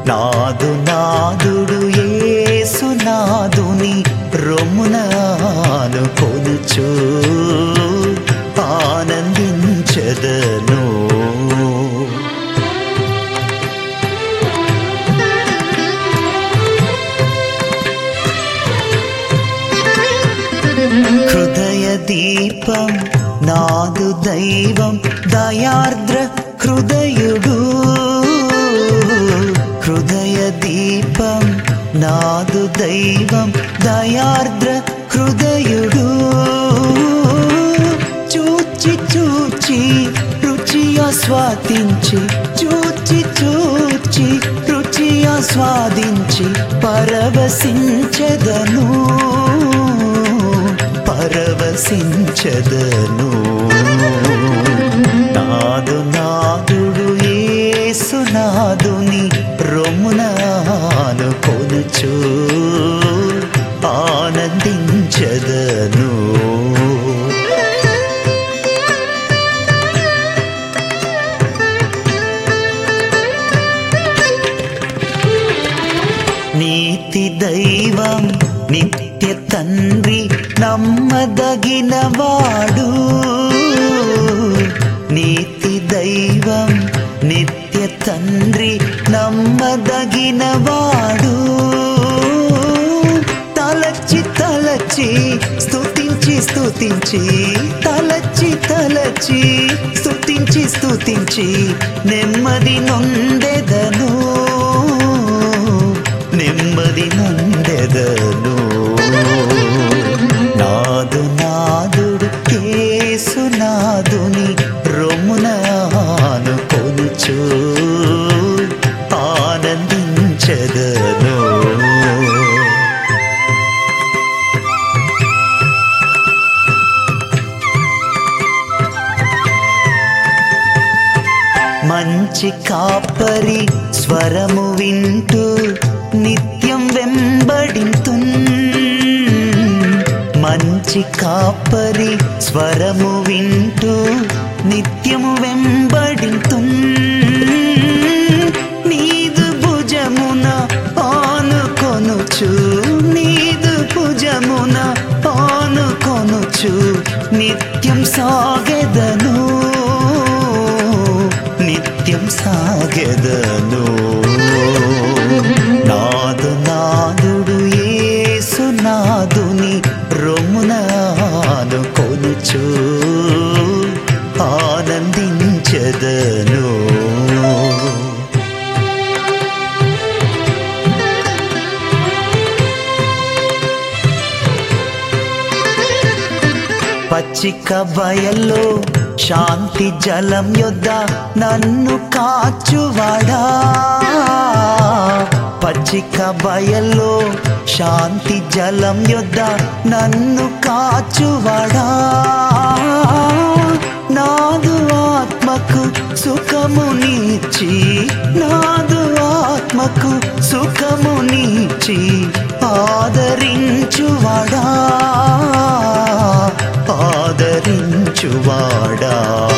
నాదు నాదుడు యేసు నాదుని రొమ్మునాను కొలుచు ఆనందించదను. హృదయ దీపం నాదు దైవం దయార్ద్ర హృదయుడు. హృదయ దీపం నాదు దైవం దయార్ద్ర హృదయుడు. చూచి చూచి రుచి ఆస్వాదించి, చూచి చూచి రుచి ఆస్వాదించి పరవశించెదను, పరవశించెదను. నాదు నాదుడు యేసు నాదుని రొమ్మునాను కొలుచు ఆనందించెదను. నీతి దైవం నిత్య తండ్రి నమ్మదగినవాడు. నీతి దైవం నిత్య తండ్రి నమ్మదగినవాడు. తలచి తలచి స్తుతించి స్తుతించి, తలచి తలచి స్తుతించి స్తుతించి నెమ్మది నొందెదను, నెమ్మది నొందెదను. నాదు నాదుడు యేసు నాదుని రొమ్మునాను కొలుచు ఆనందించెదను. మంచి కాపరి స్వరము వింటూ నిత్యం వెంబడింతున్. మంచి కాపరి స్వరము వింటూ నిత్యము వెంబడింతున్. నీదు భుజమున ఆనుకొనుచు, నీదు భుజమున ఆనుకొనుచు నిత్యం సాగెదను, నిత్యం సాగెదను. నాదు నాదుడు యేసు నాదుని రొమ్మునాను కొలుచు ఆనందించెదను. పచ్చిక బయల్లో శాంతి జలం యొద్ద నన్ను కాచువాడా. పచ్చిక బయల్లో శాంతి జలం యొద్ద నన్ను కాచువాడా. నాదు ఆత్మకు సుఖమునిచ్చి, నాదు ఆత్మకు సుఖమునిచ్చి ఆదరించువాడా, ఆదరించువాడా.